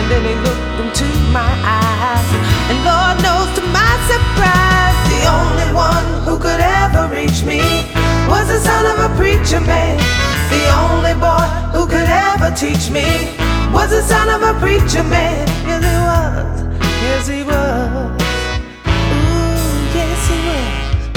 then he looked into my eyes, and Lord knows to my surprise, the only one who could ever reach me was the son of a preacher man. The only boy who could ever teach me was the son of a preacher man. Yes, he was. Yes, he was. Ooh, yes, he was.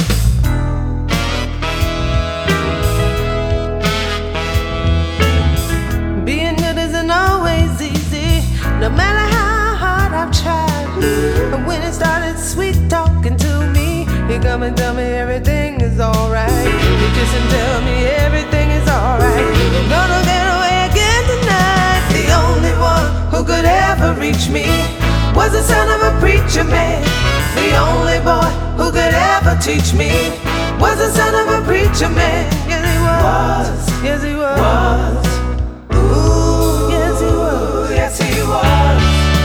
Being good isn't always easy, no matter how hard I've tried. But when it started sweet talking to me, he come and tell me everything is alright. He kiss and tell me everything is alright. I'm gonna get away again tonight. The only one who could ever reach me was the son of a preacher man. The only boy who could ever teach me was the son of a preacher man. Yes, he was. Yes, he was. Ooh, yes, he was. Yes, he was.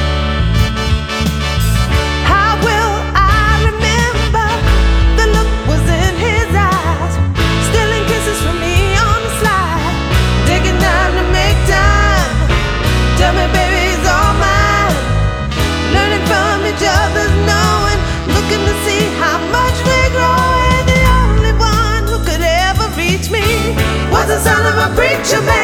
How will I remember the look was in his eyes, stealing kisses from me on the slide, taking time to make time. Tell me, baby, he's all mine. Learning from each other's knowing, looking to see how much we're growing. The only one who could ever reach me was the son of a preacher man.